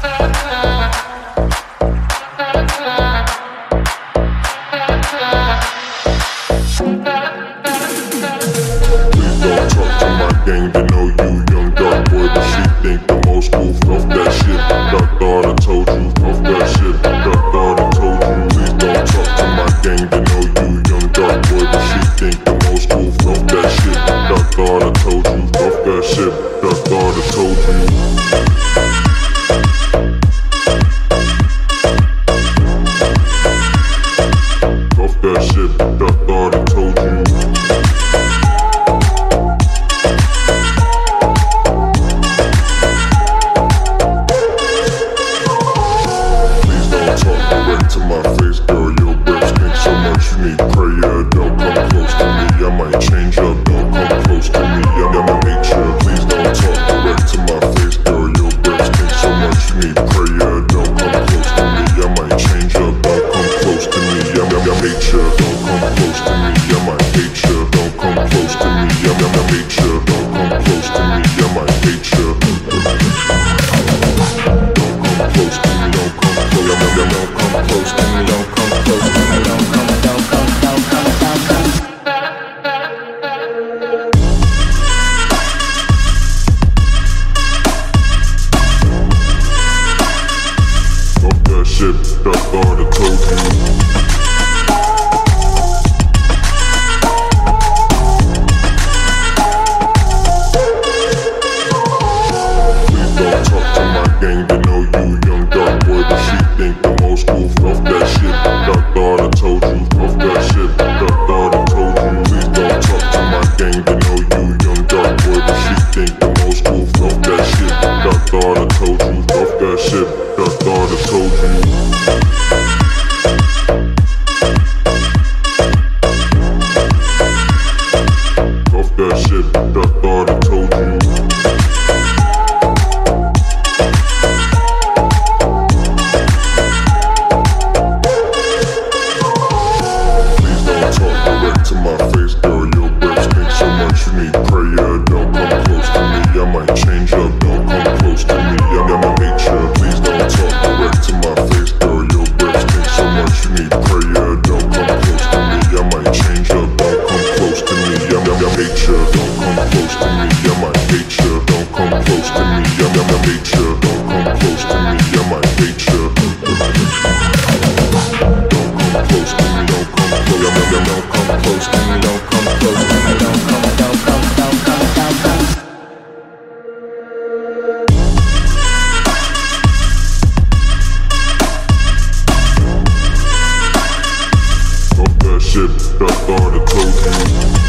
Gang, they know you young dark boy, but she think the most cool. Off that shit, I thought I told you. Off that shit, I thought I told you. Please don't talk to my gang, they know you young dark boy, but she think the most cool. Off that shit, I thought I told you. Off that shit, I thought I told you. Off that shit, I thought I told you. To my face, girl, your breath stink so much you need prayer. Don't come close to me, I might change up. Don't come close to me, I'm gonna make sure. Please don't talk direct to my face, girl, your breath stink so much you need prayer. Don't come close to me, I might change up. Don't come close to me, I'm gonna make sure. Don't come close to me, I might hate you. Don't come close to me, I'm gonna make sure. Don't come close to me, I might hate you. Don't come close to me, don't come close, don't come close to me, don't come close to me, don't come. Off that shit, I thought I told you. Gang, they know you young dark boy, but she think the most cool. Off that shit, I thought I told you. Off that shit, I thought I told you. Please don't talk to my gang, they know you young dark boy, but she think the most cool. Off that shit, I thought I told you. Off that shit, I thought I told you. Off that shit, I thought I told you. To my face, girl, your breath stink so much you need prayer. Don't come close to me, I might change up. Don't come close to me, I'm gonna make sure. Please don't talk direct to my face, girl, your breath stink so much you need prayer. Don't come close to me, I might change up. Don't come close to me, I'm gonna make sure. Don't come close to me, I might hate you. Don't come close to me, I'm gonna make sure. Don't come close to me, I might hate you. Don't come close to me, don't come close, don't come close to me, don't come close to me, don't come. Off that shit, I thought I told you.